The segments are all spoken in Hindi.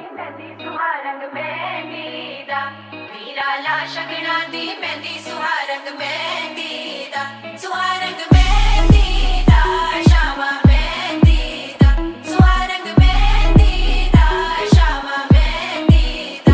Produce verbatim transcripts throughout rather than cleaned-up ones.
मेहंदी सुहारंग मेहंदी दा वीरा ला शगना दी मेहंदी सुहारंग मेहंदी दा सुहारंग मेहंदी दा शामा मेहंदी दा सुहारंग मेहंदी दा शामा मेहंदी दा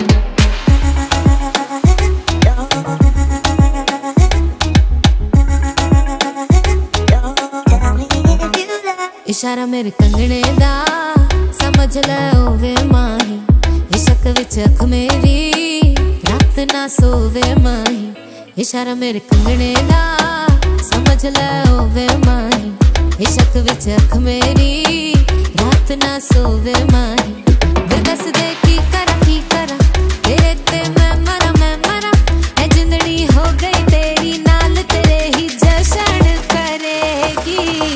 इशारा मेरे कंगने दा समझ ले ओवे माही इश्क विच अख मेरी रात ना सोवे माही इशारा मेरे कंगने दा समझ ले ओवे माही इश्क विच अख मेरी रात ना सोवे माही वे दस दे की करा की करा तेरे ते मैं मरा मैं मरा ऐ जिंदड़ी हो गई तेरी नाल तेरे ही जशन करेगी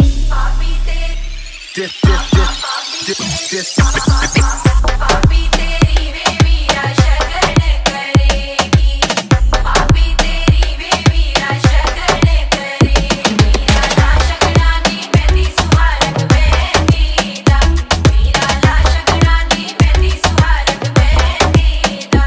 This, this, this, this, पापी तेरी बेबीरा शगन करेगी पापी तेरी बेबीरा शगन करेगी वीरा ला शगना दी मेहंदी सुहारंग मेहंदी दा वीरा ला शगना दी मेहंदी सुहारंग मेहंदी दा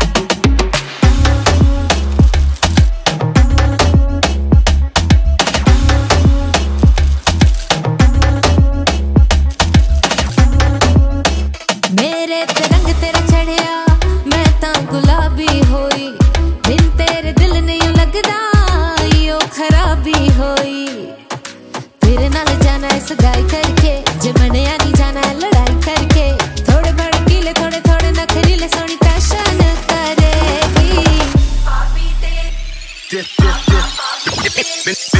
मेरे ते रंग तेरा चढ़िया मैं तां गुलाबी होई दिन तेरे दिल नहीं लगदा यो खराबी होई तेरे नाल जाना है सगाई करके जे मनिया नहीं जाना है लड़ाई करके थोड़े भड़कीले थोड़े थोड़े नखरीले सोनी फैशन करेगी पापी तेरी this, this, this, this, this, this.